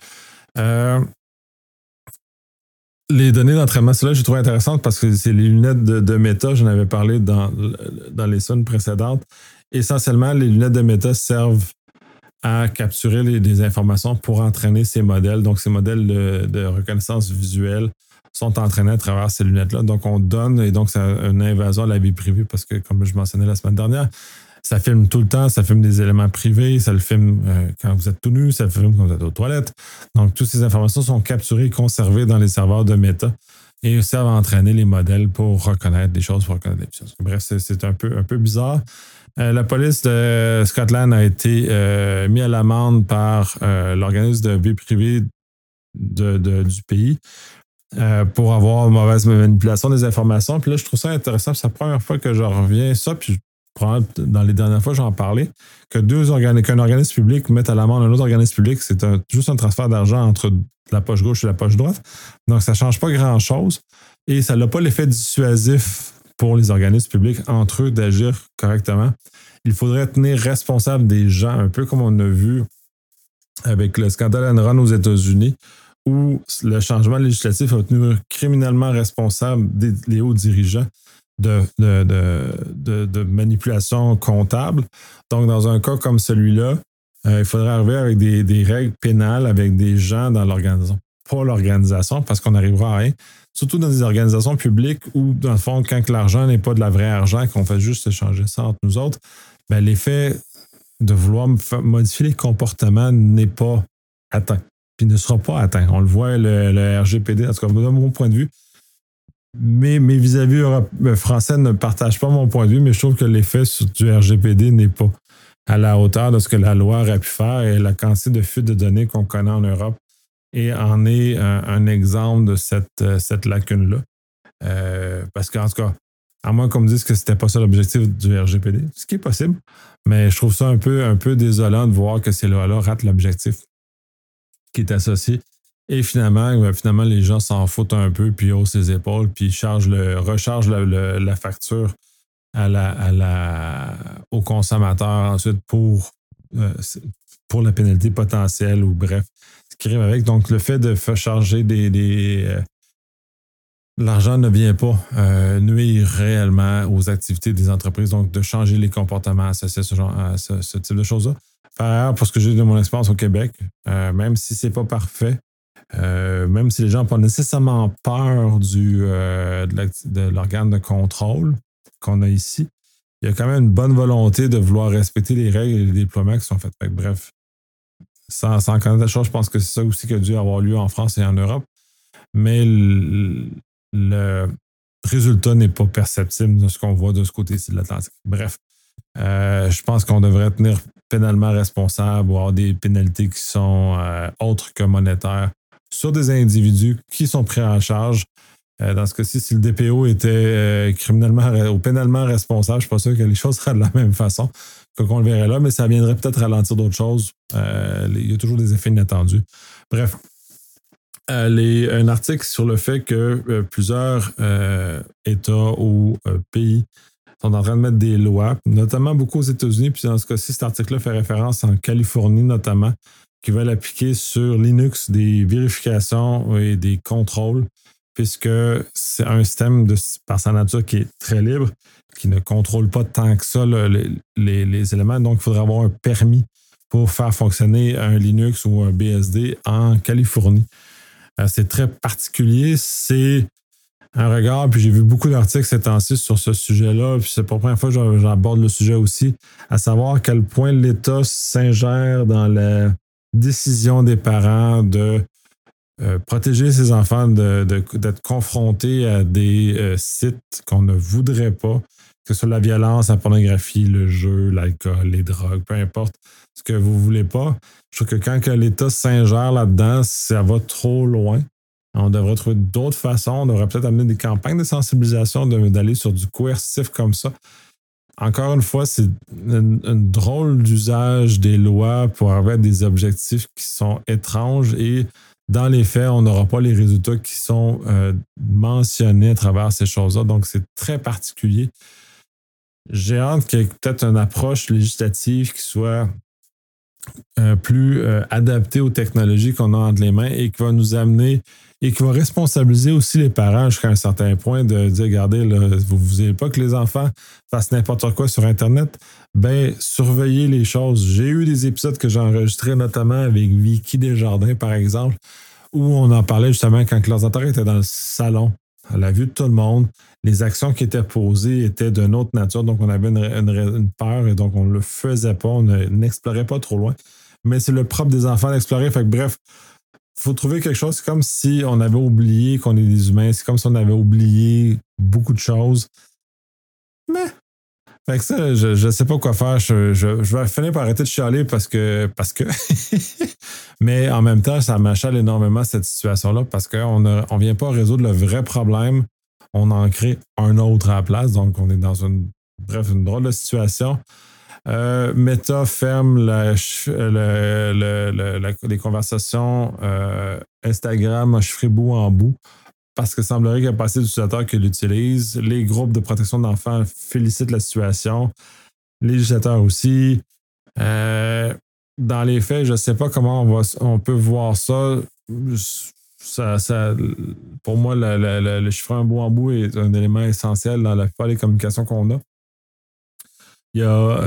Les données d'entraînement, cela, j'ai trouvé intéressante parce que c'est les lunettes de Meta, j'en avais parlé dans les semaines précédentes. Essentiellement, les lunettes de Meta servent à capturer des informations pour entraîner ces modèles. Donc, ces modèles de reconnaissance visuelle sont entraînés à travers ces lunettes-là. Donc, on donne, et donc, c'est une invasion à la vie privée parce que, comme je mentionnais la semaine dernière, ça filme tout le temps, ça filme des éléments privés, ça le filme quand vous êtes tout nu, ça le filme quand vous êtes aux toilettes. Donc, toutes ces informations sont capturées et conservées dans les serveurs de Meta et servent à entraîner les modèles pour reconnaître des choses, pour reconnaître des choses. Bref, c'est un peu bizarre. La police de Scotland a été mis à l'amende par l'organisme de vie privée du pays pour avoir une mauvaise manipulation des informations. Puis là, je trouve ça intéressant. C'est la première fois que je reviens ça, puis dans les dernières fois, j'en parlais, qu'un organisme public mette à l'amende un autre organisme public, c'est juste un transfert d'argent entre la poche gauche et la poche droite. Donc, ça ne change pas grand-chose et ça n'a pas l'effet dissuasif pour les organismes publics entre eux d'agir correctement. Il faudrait tenir responsable des gens, un peu comme on a vu avec le scandale Enron aux États-Unis, où le changement législatif a tenu criminellement responsable des hauts dirigeants de manipulation comptable. Donc, dans un cas comme celui-là, il faudrait arriver avec des règles pénales avec des gens dans l'organisation. Pas l'organisation, parce qu'on n'arrivera à rien. Surtout dans des organisations publiques où, dans le fond, quand l'argent n'est pas de la vraie argent, qu'on fait juste échanger ça entre nous autres, ben, l'effet de vouloir modifier les comportements n'est pas atteint. Puis ne sera pas atteint. On le voit, le RGPD, en tout cas, de mon point de vue. Mais mes vis-à-vis français ne partagent pas mon point de vue, mais je trouve que l'effet du RGPD n'est pas à la hauteur de ce que la loi aurait pu faire et la quantité de fuites de données qu'on connaît en Europe et en est un exemple de cette lacune-là. Parce qu'en tout cas, à moins qu'on me dise que c'était pas ça l'objectif du RGPD, ce qui est possible, mais je trouve ça un peu désolant de voir que ces lois-là ratent l'objectif qui est associé. Et finalement, les gens s'en foutent un peu, puis haussent les épaules, puis rechargent la facture au consommateur ensuite pour la pénalité potentielle ou bref, ce qui rime avec. Donc, le fait de faire charger l'argent ne vient pas nuire réellement aux activités des entreprises, donc de changer les comportements associés à ce type de choses-là. Par ailleurs, pour ce que j'ai de mon expérience au Québec, même si c'est pas parfait, même si les gens n'ont pas nécessairement peur de l'organe de contrôle qu'on a ici, il y a quand même une bonne volonté de vouloir respecter les règles et les déploiements qui sont faits. Bref, sans connaître la chose, je pense que c'est ça aussi qui a dû avoir lieu en France et en Europe. Mais le résultat n'est pas perceptible de ce qu'on voit de ce côté-ci de l'Atlantique. Bref, je pense qu'on devrait tenir pénalement responsable ou avoir des pénalités qui sont autres que monétaires sur des individus qui sont pris en charge. Dans ce cas-ci, si le DPO était criminellement ou pénalement responsable, je ne suis pas sûr que les choses seraient de la même façon qu'on le verrait là, mais ça viendrait peut-être ralentir d'autres choses. Il y a toujours des effets inattendus. Bref, un article sur le fait que plusieurs États ou pays sont en train de mettre des lois, notamment beaucoup aux États-Unis, puis dans ce cas-ci, cet article-là fait référence en Californie notamment, qui veulent appliquer sur Linux des vérifications et des contrôles, puisque c'est un système par sa nature qui est très libre, qui ne contrôle pas tant que ça les éléments. Donc, il faudrait avoir un permis pour faire fonctionner un Linux ou un BSD en Californie. C'est très particulier. C'est un regard, puis j'ai vu beaucoup d'articles ces temps-ci sur ce sujet-là, puis c'est pour la première fois que j'aborde le sujet aussi, à savoir à quel point l'État s'ingère dans la décision des parents de protéger ses enfants d'être confrontés à des sites qu'on ne voudrait pas, que ce soit la violence, la pornographie, le jeu, l'alcool, les drogues, peu importe ce que vous ne voulez pas. Je trouve que quand l'État s'ingère là-dedans, ça va trop loin. On devrait trouver d'autres façons. On devrait peut-être amener des campagnes de sensibilisation, d'aller sur du coercitif comme ça. Encore une fois, c'est une drôle d'usage des lois pour avoir des objectifs qui sont étranges et dans les faits, on n'aura pas les résultats qui sont mentionnés à travers ces choses-là. Donc, c'est très particulier. J'ai hâte qu'il y ait peut-être une approche législative qui soit plus adaptée aux technologies qu'on a entre les mains et qui va nous amener et qui va responsabiliser aussi les parents jusqu'à un certain point de dire, regardez, là, vous ne voulez pas que les enfants fassent n'importe quoi sur Internet, ben surveillez les choses. J'ai eu des épisodes que j'ai enregistrés notamment avec Vicky Desjardins, par exemple, où on en parlait justement quand l'ordinateur était dans le salon, à la vue de tout le monde. Les actions qui étaient posées étaient d'une autre nature, donc on avait une peur et donc on ne le faisait pas, on n'explorait pas trop loin. Mais c'est le propre des enfants d'explorer. Fait que bref, il faut trouver quelque chose. C'est comme si on avait oublié qu'on est des humains. C'est comme si on avait oublié beaucoup de choses. Mais, fait que ça, je ne sais pas quoi faire. Je vais finir par arrêter de chialer parce que. Mais en même temps, ça m'achale énormément cette situation-là parce qu'on ne vient pas résoudre le vrai problème. On en crée un autre à la place. Donc, on est dans une drôle de situation. Meta ferme les conversations Instagram chiffré bout en bout parce que semblerait qu'il y a pas assez d'utilisateurs qui l'utilisent. Les groupes de protection d'enfants félicitent la situation. Les législateurs aussi. Dans les faits, je ne sais pas comment on peut voir ça. Pour moi, le chiffre bout en bout est un élément essentiel dans la plupart des communications qu'on a. Il y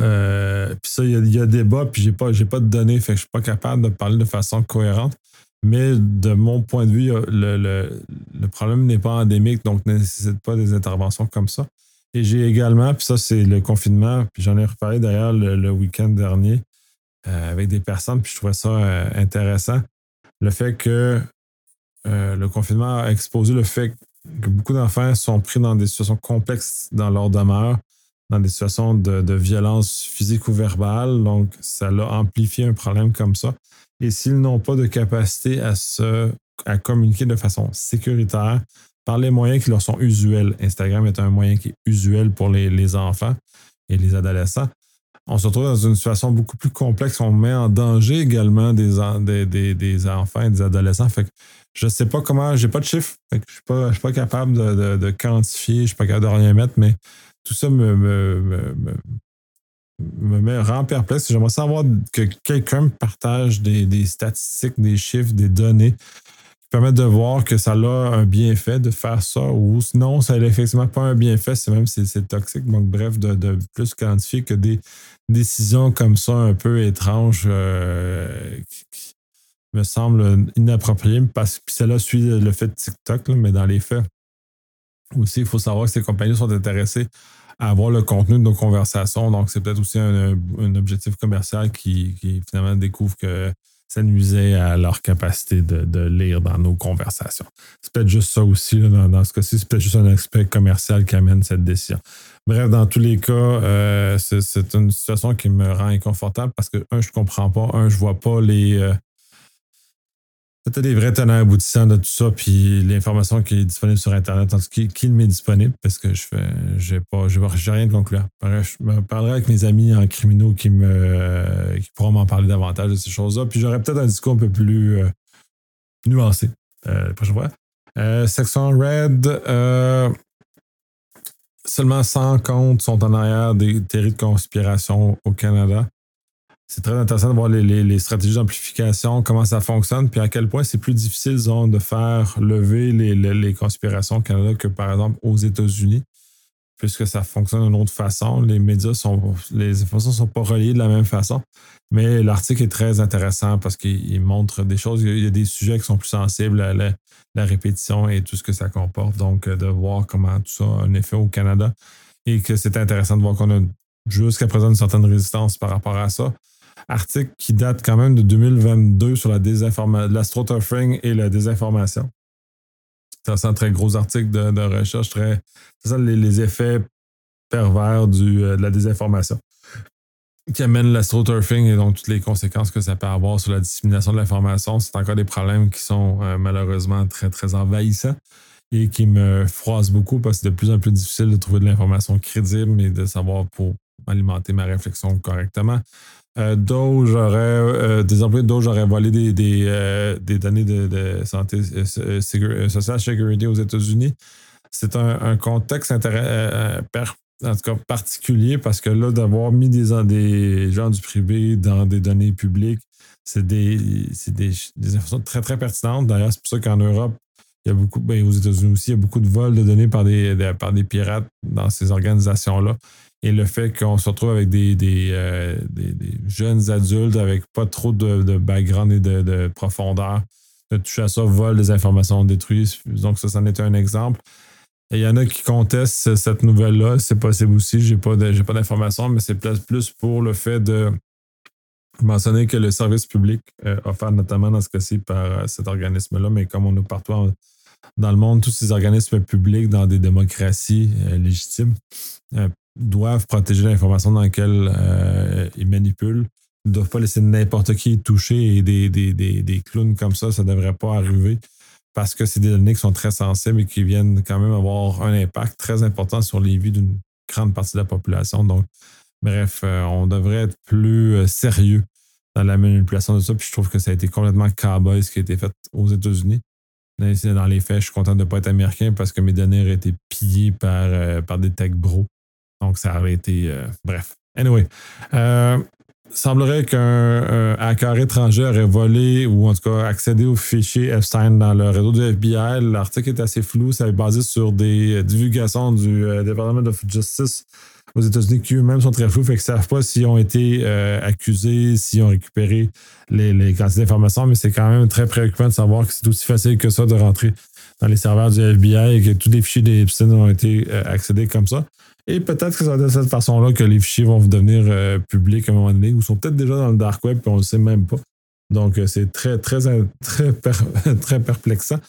a débat, puis j'ai pas de données, fait que je suis pas capable de parler de façon cohérente. Mais de mon point de vue, le problème n'est pas endémique, donc ne nécessite pas des interventions comme ça. Et j'ai également, puis ça c'est le confinement, puis j'en ai reparlé d'ailleurs le week-end dernier avec des personnes, puis je trouvais ça intéressant. Le fait que le confinement a exposé le fait que beaucoup d'enfants sont pris dans des situations complexes dans leur demeure, dans des situations de violence physique ou verbale. Donc, ça l'a amplifié un problème comme ça. Et s'ils n'ont pas de capacité à communiquer de façon sécuritaire, par les moyens qui leur sont usuels. Instagram est un moyen qui est usuel pour les enfants et les adolescents. On se retrouve dans une situation beaucoup plus complexe. On met en danger également des enfants et des adolescents. Fait que je ne sais pas comment, j'ai pas de chiffres. Fait que je suis pas capable de quantifier, je ne suis pas capable de rien mettre, mais tout ça rend perplexe. J'aimerais savoir que quelqu'un me partage des statistiques, des chiffres, des données qui permettent de voir que ça a un bienfait de faire ça ou sinon, ça n'a effectivement pas un bienfait, c'est toxique. Donc, bref, de plus quantifier que des décisions comme ça un peu étranges qui me semblent inappropriées parce que celle-là suit le fait de TikTok, là, mais dans les faits aussi, il faut savoir que ces compagnies sont intéressées à avoir le contenu de nos conversations. Donc, c'est peut-être aussi un objectif commercial qui finalement découvre que ça nuisait à leur capacité de lire dans nos conversations. C'est peut-être juste ça aussi, là, dans ce cas-ci, c'est peut-être juste un aspect commercial qui amène cette décision. Bref, dans tous les cas, c'est une situation qui me rend inconfortable parce que, je ne comprends pas, je ne vois pas peut-être les vrais tenants aboutissants de tout ça, puis l'information qui est disponible sur Internet, en tout cas, qui m'est disponible, parce que j'ai rien de concluant. Je me parlerai avec mes amis en criminaux qui pourront m'en parler davantage de ces choses-là, puis j'aurai peut-être un discours un peu plus nuancé la prochaine fois. Section Red, seulement 100 comptes sont en arrière des théories de conspiration au Canada. C'est très intéressant de voir les stratégies d'amplification, comment ça fonctionne, puis à quel point c'est plus difficile, disons, de faire lever les conspirations au Canada que, par exemple, aux États-Unis, puisque ça fonctionne d'une autre façon. Les informations ne sont pas reliées de la même façon. Mais l'article est très intéressant parce qu'il montre des choses. Il y a des sujets qui sont plus sensibles à la répétition et tout ce que ça comporte. Donc, de voir comment tout ça a un effet au Canada et que c'est intéressant de voir qu'on a jusqu'à présent une certaine résistance par rapport à ça. Article qui date quand même de 2022 sur l'astroturfing et la désinformation. C'est un très gros article de recherche. C'est ça les effets pervers de la désinformation qui amène l'astroturfing et donc toutes les conséquences que ça peut avoir sur la dissémination de l'information. C'est encore des problèmes qui sont malheureusement très, très envahissants et qui me froissent beaucoup parce que c'est de plus en plus difficile de trouver de l'information crédible et de savoir pour alimenter ma réflexion correctement. Doge des employés de Doge auraient volé des données de santé social sécurité aux États-Unis. C'est un contexte en tout cas particulier parce que là, d'avoir mis des gens du privé dans des données publiques, c'est des informations très, très pertinentes. D'ailleurs, c'est pour ça qu'en Europe, il y a beaucoup, aux États-Unis aussi, il y a beaucoup de vols de données par des pirates dans ces organisations-là. Et le fait qu'on se retrouve avec des jeunes adultes avec pas trop de background et de profondeur, de toucher à ça, vol des informations détruites. Donc, ça en est un exemple. Et il y en a qui contestent cette nouvelle-là. C'est possible aussi, j'ai pas d'informations, mais c'est plus pour le fait de mentionner que le service public offert notamment dans ce cas-ci par cet organisme-là, mais comme on est partout dans le monde, tous ces organismes publics dans des démocraties légitimes doivent protéger l'information dans laquelle ils manipulent. Ils ne doivent pas laisser n'importe qui y toucher et des clowns comme ça ne devrait pas arriver parce que c'est des données qui sont très sensibles et qui viennent quand même avoir un impact très important sur les vies d'une grande partie de la population. Donc, bref, on devrait être plus sérieux dans la manipulation de ça. Puis je trouve que ça a été complètement cowboy ce qui a été fait aux États-Unis. Dans les faits, je suis content de ne pas être américain parce que mes données auraient été pillées par des tech bros. Donc, ça aurait été... bref. Anyway. Semblerait qu'un hacker étranger aurait volé ou en tout cas accédé aux fichiers Epstein dans le réseau du FBI. L'article est assez flou. Ça est basé sur des divulgations du Department of Justice aux États-Unis qui eux-mêmes sont très flous. Fait qu'ils ne savent pas s'ils ont été accusés, s'ils ont récupéré les quantités d'informations. Mais c'est quand même très préoccupant de savoir que c'est aussi facile que ça de rentrer dans les serveurs du FBI et que tous les fichiers d'Epstein ont été accédés comme ça. Et peut-être que c'est de cette façon-là que les fichiers vont devenir publics à un moment donné ou sont peut-être déjà dans le dark web et on ne le sait même pas. Donc, c'est très, très, très, très perplexant.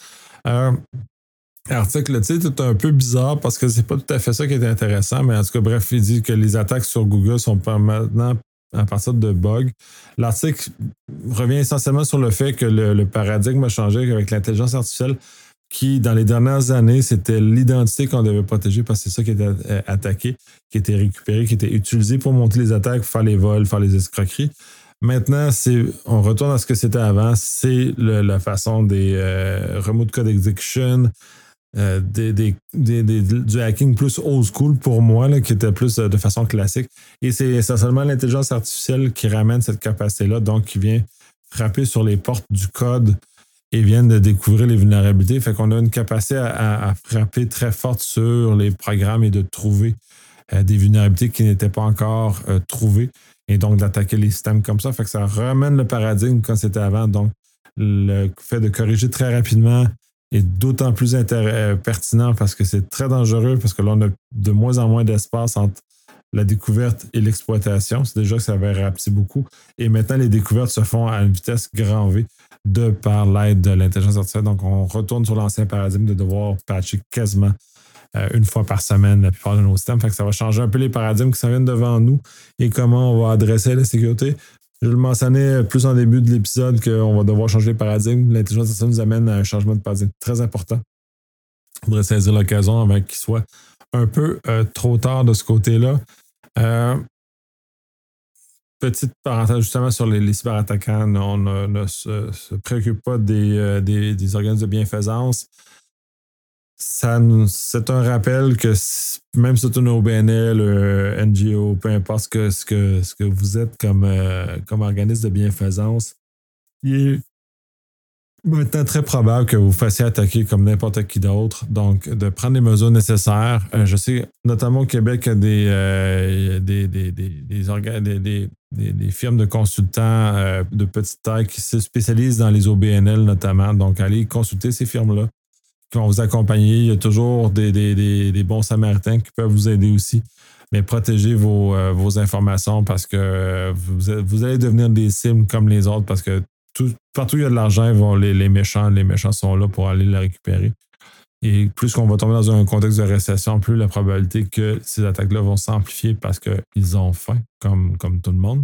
Article, le titre est un peu bizarre parce que c'est pas tout à fait ça qui est intéressant, mais en tout cas, bref, il dit que les attaques sur Google sont maintenant à partir de bugs. L'article revient essentiellement sur le fait que le paradigme a changé avec l'intelligence artificielle. qui, dans les dernières années, c'était l'identité qu'on devait protéger parce que c'est ça qui était attaqué, qui était récupéré, qui était utilisé pour monter les attaques, faire les vols, faire les escroqueries. Maintenant, on retourne à ce que c'était avant. C'est la façon des remote code execution, du hacking plus old school pour moi, là, qui était plus de façon classique. Et c'est essentiellement l'intelligence artificielle qui ramène cette capacité-là, donc qui vient frapper sur les portes du code et vient de découvrir les vulnérabilités. Fait qu'on a une capacité à frapper très forte sur les programmes et de trouver des vulnérabilités qui n'étaient pas encore trouvées et donc d'attaquer les systèmes comme ça. Fait que ça ramène le paradigme comme c'était avant. Donc, le fait de corriger très rapidement est d'autant plus pertinent parce que c'est très dangereux parce que là, on a de moins en moins d'espace entre la découverte et l'exploitation. C'est déjà que ça avait rapetissé beaucoup. Et maintenant, les découvertes se font à une vitesse grand V de par l'aide de l'intelligence artificielle. Donc, on retourne sur l'ancien paradigme de devoir patcher quasiment une fois par semaine la plupart de nos systèmes. Fait que ça va changer un peu les paradigmes qui s'en viennent devant nous et comment on va adresser la sécurité. Je le mentionnais plus en début de l'épisode qu'on va devoir changer les paradigmes. L'intelligence artificielle nous amène à un changement de paradigme très important. Il faudrait saisir l'occasion avant qu'il soit un peu trop tard de ce côté-là. Petite parenthèse justement sur les cyberattaquants. On ne se préoccupe pas des organismes de bienfaisance. C'est un rappel que même si c'est une OBNL, NGO, peu importe ce que vous êtes comme organisme de bienfaisance, il est maintenant très probable que vous fassiez attaquer comme n'importe qui d'autre. Donc, de prendre les mesures nécessaires. Je sais, notamment au Québec, il y a des firmes de consultants de petite taille qui se spécialisent dans les OBNL notamment. Donc, allez consulter ces firmes-là qui vont vous accompagner. Il y a toujours des bons samaritains qui peuvent vous aider aussi. Mais protégez vos informations parce que vous allez devenir des cibles comme les autres parce que partout où il y a de l'argent, les méchants sont là pour aller la récupérer. Et plus qu'on va tomber dans un contexte de récession, plus la probabilité que ces attaques-là vont s'amplifier parce qu'ils ont faim, comme tout le monde.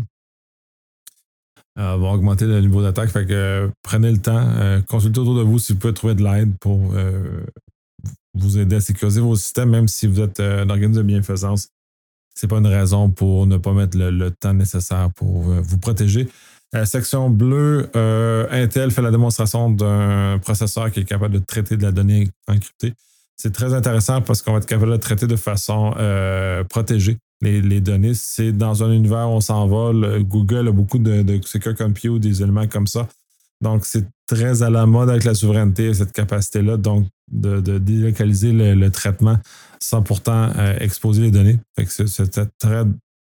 Vont augmenter le niveau d'attaque. Fait que prenez le temps, consultez autour de vous si vous pouvez trouver de l'aide pour vous aider à sécuriser vos systèmes, même si vous êtes un organisme de bienfaisance. C'est pas une raison pour ne pas mettre le temps nécessaire pour vous protéger. Section bleue, Intel fait la démonstration d'un processeur qui est capable de traiter de la donnée encryptée. C'est très intéressant parce qu'on va être capable de traiter de façon protégée les données. C'est dans un univers où on s'en va. Google a beaucoup de secure compute, des éléments comme ça. Donc, c'est très à la mode avec la souveraineté, cette capacité-là, donc de délocaliser le traitement sans pourtant exposer les données. Fait que c'est très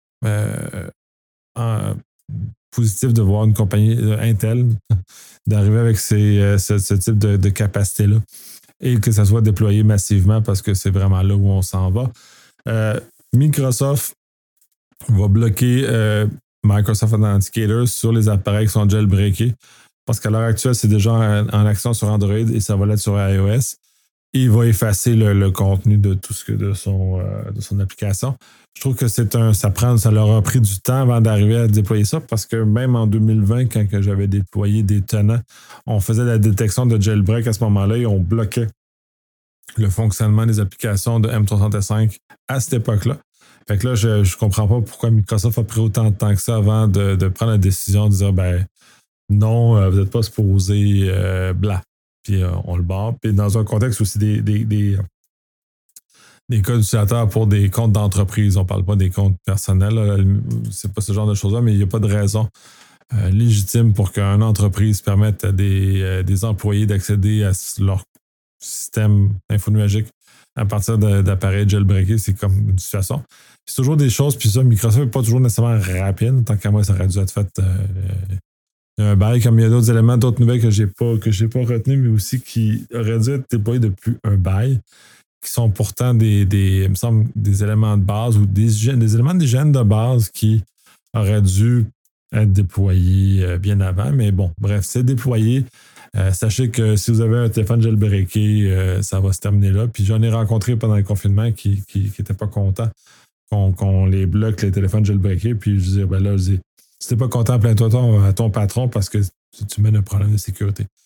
positif de voir une compagnie Intel d'arriver avec ce type de capacité-là et que ça soit déployé massivement parce que c'est vraiment là où on s'en va. Microsoft va bloquer Microsoft Authenticator sur les appareils qui sont jailbreakés parce qu'à l'heure actuelle, c'est déjà en action sur Android et ça va l'être sur iOS. Et il va effacer le contenu de tout de son application. Je trouve que ça leur a pris du temps avant d'arriver à déployer ça parce que même en 2020, quand j'avais déployé des tenants, on faisait la détection de jailbreak à ce moment-là et on bloquait le fonctionnement des applications de M365 à cette époque-là. Fait que là, je ne comprends pas pourquoi Microsoft a pris autant de temps que ça avant de prendre la décision de dire non, vous n'êtes pas supposé bla. Puis on le barre. Puis dans un contexte aussi des codes utilisateurs pour des comptes d'entreprise. On ne parle pas des comptes personnels. Là. C'est pas ce genre de choses-là, mais il n'y a pas de raison légitime pour qu'une entreprise permette à des employés d'accéder à leur système infonuagique à partir d'appareils jailbreakés. C'est comme une situation. C'est toujours des choses, puis ça, Microsoft n'est pas toujours nécessairement rapide. Tant qu'à moi, ça aurait dû être fait un bail, comme il y a d'autres éléments, d'autres nouvelles que j'ai pas retenues, mais aussi qui auraient dû être déployés depuis un bail, qui sont pourtant il me semble, des éléments de base ou des éléments d'hygiène de base qui auraient dû être déployés bien avant. Mais bon, bref, c'est déployé. Sachez que si vous avez un téléphone jailbreaké, ça va se terminer là. Puis j'en ai rencontré pendant le confinement qui n'étaient pas contents qu'on les bloque, les téléphones jailbreakés. Puis je disais, si t'es pas content, plains-toi à ton patron parce que tu mènes un problème de sécurité.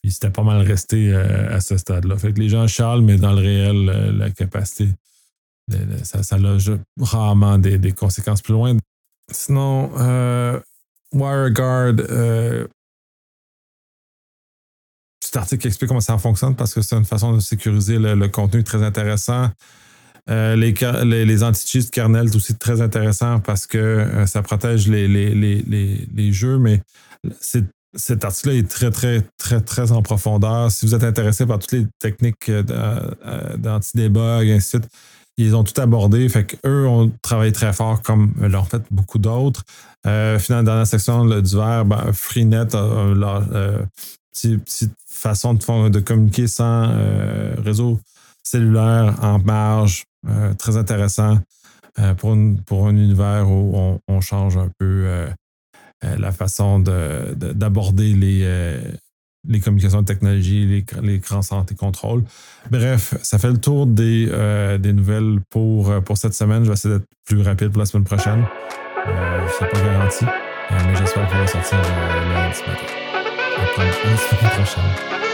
Puis c'était pas mal resté à ce stade-là. Fait que les gens chialent, mais dans le réel, la capacité, ça a rarement des conséquences plus loin. Sinon, WireGuard, petit article qui explique comment ça fonctionne parce que c'est une façon de sécuriser le contenu très intéressant. Les anti-cheats kernel, c'est aussi très intéressant parce que ça protège les jeux, mais cet article-là est très, très, très, très en profondeur. Si vous êtes intéressé par toutes les techniques d'anti-debug, ainsi de suite, ils ont tout abordé. Fait qu'eux ont travaillé très fort comme l'ont fait beaucoup d'autres. Finalement, dans la section du vert, Freenet a leur petite façon de communiquer sans réseau cellulaire en marge. Très intéressant pour un univers où on change un peu la façon d'aborder les communications de technologie, les grands centres et contrôles. Bref, ça fait le tour des nouvelles pour cette semaine. Je vais essayer d'être plus rapide pour la semaine prochaine. Je ne sais pas garanti, mais j'espère qu'on va sortir lundi matin. À la semaine prochaine.